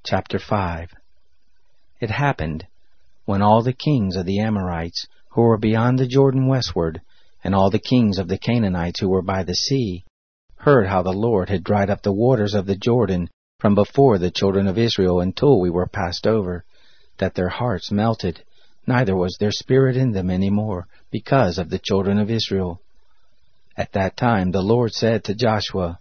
Chapter 5. It happened, when all the kings of the Amorites who were beyond the Jordan westward, and all the kings of the Canaanites who were by the sea, heard how the Lord had dried up the waters of the Jordan from before the children of Israel until we were passed over, that their hearts melted, neither was there spirit in them any more, because of the children of Israel. At that time the Lord said to Joshua,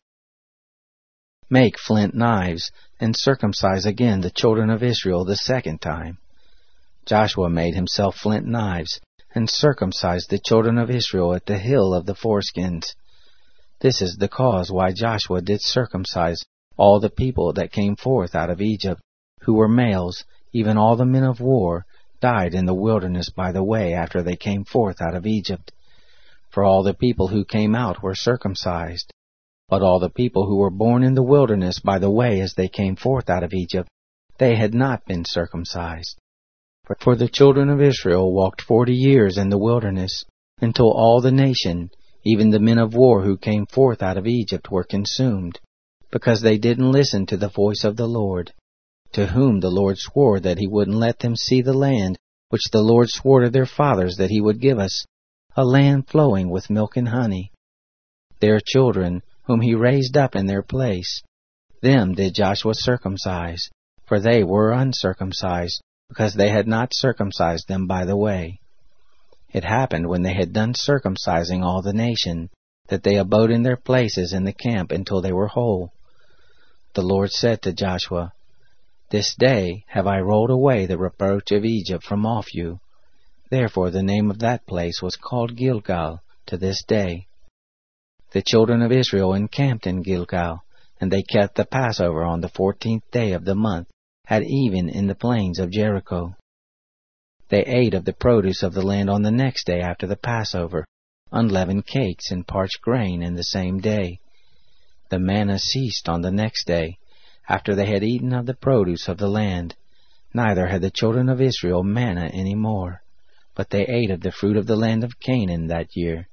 "Make flint knives, and circumcise again the children of Israel the second time." Joshua made himself flint knives, and circumcised the children of Israel at the hill of the foreskins. This is the cause why Joshua did circumcise all the people that came forth out of Egypt, who were males, even all the men of war, died in the wilderness by the way after they came forth out of Egypt. For all the people who came out were circumcised. But all the people who were born in the wilderness by the way as they came forth out of Egypt, they had not been circumcised. For the children of Israel walked 40 years in the wilderness, until all the nation, even the men of war who came forth out of Egypt, were consumed, because they didn't listen to the voice of the Lord, to whom the Lord swore that he wouldn't let them see the land which the Lord swore to their fathers that he would give us, a land flowing with milk and honey. Their children, whom he raised up in their place, them did Joshua circumcise, for they were uncircumcised, because they had not circumcised them by the way. It happened when they had done circumcising all the nation, that they abode in their places in the camp until they were whole. The Lord said to Joshua, "This day have I rolled away the reproach of Egypt from off you." Therefore the name of that place was called Gilgal to this day. The children of Israel encamped in Gilgal, and they kept the Passover on the 14th day of the month, at even in the plains of Jericho. They ate of the produce of the land on the next day after the Passover, unleavened cakes and parched grain in the same day. The manna ceased on the next day, after they had eaten of the produce of the land. Neither had the children of Israel manna any more, but they ate of the fruit of the land of Canaan that year.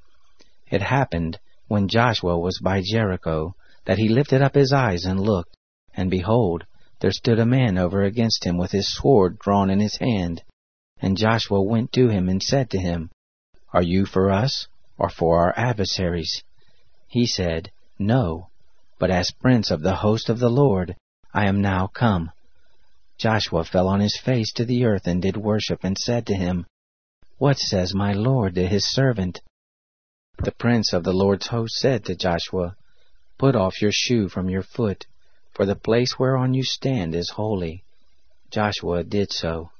It happened, when Joshua was by Jericho, that he lifted up his eyes and looked, and behold, there stood a man over against him with his sword drawn in his hand. And Joshua went to him and said to him, "Are you for us, or for our adversaries?" He said, "No, but as prince of the host of the Lord, I am now come." Joshua fell on his face to the earth and did worship, and said to him, "What says my Lord to his servant?" The prince of the Lord's host said to Joshua, "Put off your shoe from your foot, for the place whereon you stand is holy." Joshua did so.